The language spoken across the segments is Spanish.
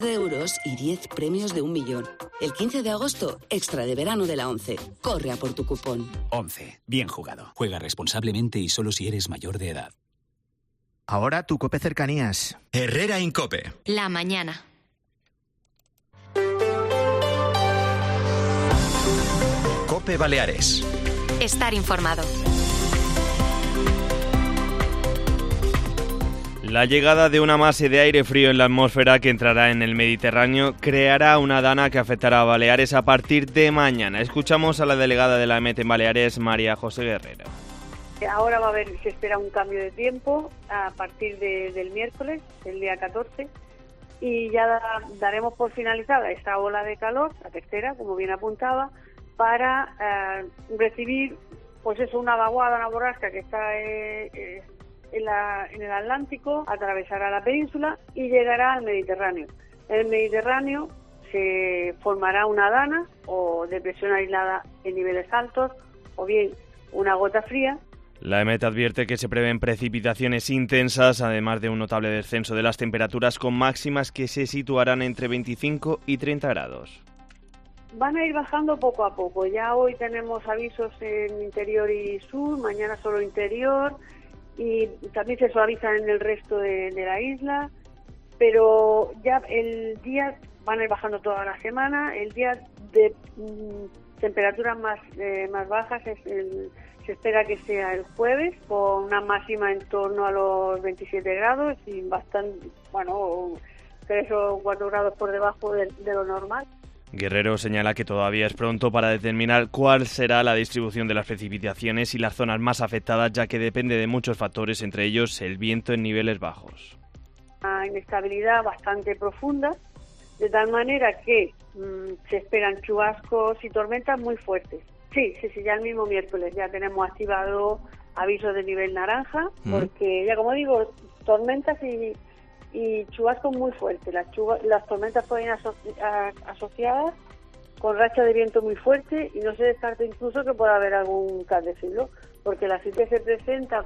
euros y 10 premios de 1 millón. El 15 de agosto, extra de verano de la ONCE. Corre a por tu cupón. ONCE. Bien jugado. Juega responsablemente y solo si eres mayor de edad. Ahora tu COPE Cercanías. Herrera Incope. La mañana. COPE Baleares. Estar informado. La llegada de una masa de aire frío en la atmósfera que entrará en el Mediterráneo creará una dana que afectará a Baleares a partir de mañana. Escuchamos a la delegada de la EMET en Baleares, María José Guerrero. Ahora se espera un cambio de tiempo a partir del miércoles, el día 14, y ya daremos por finalizada esta ola de calor, la tercera, como bien apuntaba, para recibir una vaguada, una borrasca que está en el Atlántico, atravesará la península y llegará al Mediterráneo. En el Mediterráneo se formará una dana o depresión aislada en niveles altos o bien una gota fría. La EMET advierte que se prevén precipitaciones intensas, además de un notable descenso de las temperaturas con máximas que se situarán entre 25 y 30 grados. Van a ir bajando poco a poco. Ya hoy tenemos avisos en interior y sur, mañana solo interior, y también se suavizan en el resto de la isla, pero ya el día van a ir bajando toda la semana. El día de temperaturas más bajas se espera que sea el jueves, con una máxima en torno a los 27 grados y 3 o 4 grados por debajo de lo normal. Guerrero señala que todavía es pronto para determinar cuál será la distribución de las precipitaciones y las zonas más afectadas, ya que depende de muchos factores, entre ellos el viento en niveles bajos. Una inestabilidad bastante profunda, de tal manera que se esperan chubascos y tormentas muy fuertes. Sí, ya el mismo miércoles ya tenemos activado aviso de nivel naranja, porque ya como digo, tormentas y chubascos muy fuertes. Las tormentas pueden ir asociadas con rachas de viento muy fuerte y no se descarta incluso que pueda haber algún cas de filo, porque la situación se presenta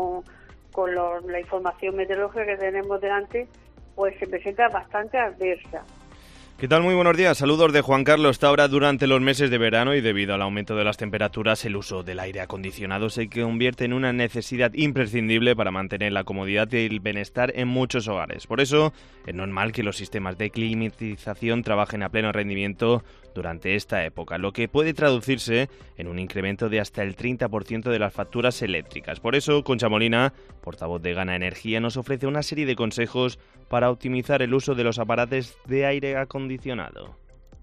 con la información meteorológica que tenemos delante, pues se presenta bastante adversa. ¿Qué tal? Muy buenos días. Saludos de Juan Carlos Taura. Durante los meses de verano y debido al aumento de las temperaturas, el uso del aire acondicionado se convierte en una necesidad imprescindible para mantener la comodidad y el bienestar en muchos hogares. Por eso, es normal que los sistemas de climatización trabajen a pleno rendimiento durante esta época, lo que puede traducirse en un incremento de hasta el 30% de las facturas eléctricas. Por eso, Concha Molina, portavoz de Gana Energía, nos ofrece una serie de consejos para optimizar el uso de los aparatos de aire acondicionado.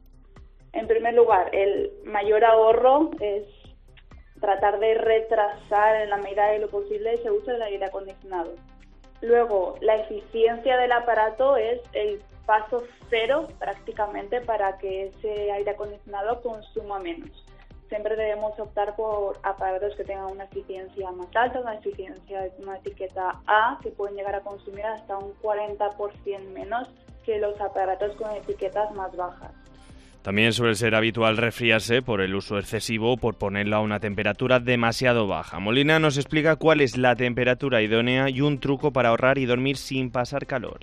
En primer lugar, el mayor ahorro es tratar de retrasar en la medida de lo posible ese uso del aire acondicionado. Luego, la eficiencia del aparato es el paso cero prácticamente para que ese aire acondicionado consuma menos. Siempre debemos optar por aparatos que tengan una eficiencia más alta, una etiqueta A, que pueden llegar a consumir hasta un 40% menos que los aparatos con etiquetas más bajas. También suele ser habitual resfriarse por el uso excesivo o por ponerlo a una temperatura demasiado baja. Molina nos explica cuál es la temperatura idónea y un truco para ahorrar y dormir sin pasar calor.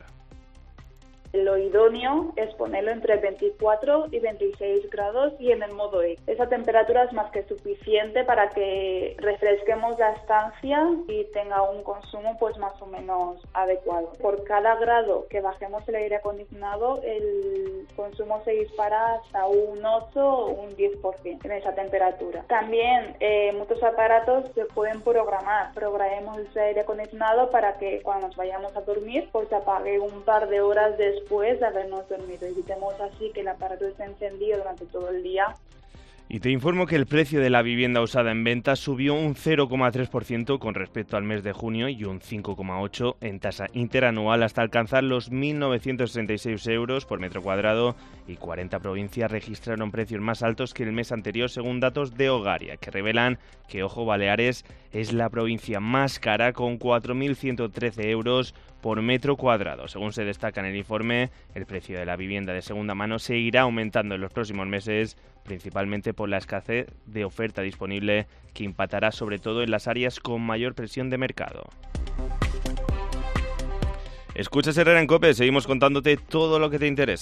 Lo idóneo es ponerlo entre 24 y 26 grados y en el modo E. Esa temperatura es más que suficiente para que refresquemos la estancia y tenga un consumo pues más o menos adecuado. Por cada grado que bajemos el aire acondicionado, el consumo se dispara hasta un 8 o un 10% en esa temperatura. También muchos aparatos se pueden programar. Programemos ese aire acondicionado para que cuando nos vayamos a dormir pues se apague un par de horas después de habernos dormido. Evitemos así que el aparato esté encendido durante todo el día. Y te informo que el precio de la vivienda usada en venta subió un 0,3% con respecto al mes de junio y un 5,8% en tasa interanual hasta alcanzar los 1.966 euros por metro cuadrado, y 40 provincias registraron precios más altos que el mes anterior según datos de Hogaria, que revelan que, ojo, Baleares es la provincia más cara con 4.113 euros por metro cuadrado. Según se destaca en el informe, el precio de la vivienda de segunda mano seguirá aumentando en los próximos meses, principalmente por la escasez de oferta disponible, que impactará sobre todo en las áreas con mayor presión de mercado. Escuchas Herrera en COPE, seguimos contándote todo lo que te interesa.